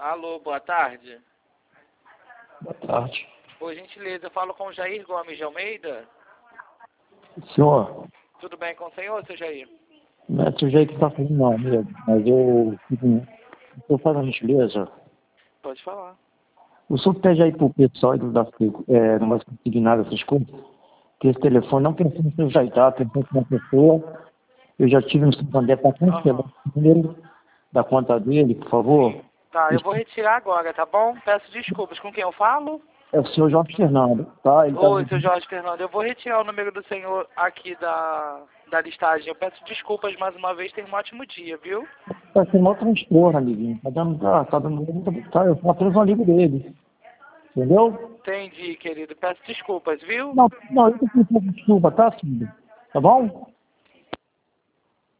Alô, boa tarde. Boa tarde. Por gentileza, eu falo com o Jair Gomes de Almeida. Senhor, Tudo bem com o senhor, seu Jair? não é desse jeito que está falando não, amigo, mas eu faço uma gentileza. Pode falar. O senhor pede aí pro pessoal não vai conseguir nada essas coisas, que esse telefone não pensando em se ajeitar, pensando em uma pessoa. Eu já tive no Santander para cancelar o dinheiro da conta dele, por favor. Tá, eu vou retirar agora, tá bom? Peço desculpas. Com quem eu falo? É o senhor Jorge Fernando, tá? Ele tá... Oi, seu Jorge Fernando. Eu vou retirar o número do senhor aqui da listagem. Eu peço desculpas mais uma vez. Tenha um ótimo dia, viu? Tá sendo maior transtorno, amiguinho. Eu sou apenas um amigo dele. Entendeu? Entendi, querido. Peço desculpas, viu? Não, eu que preciso de desculpa, tá, filho? Tá bom?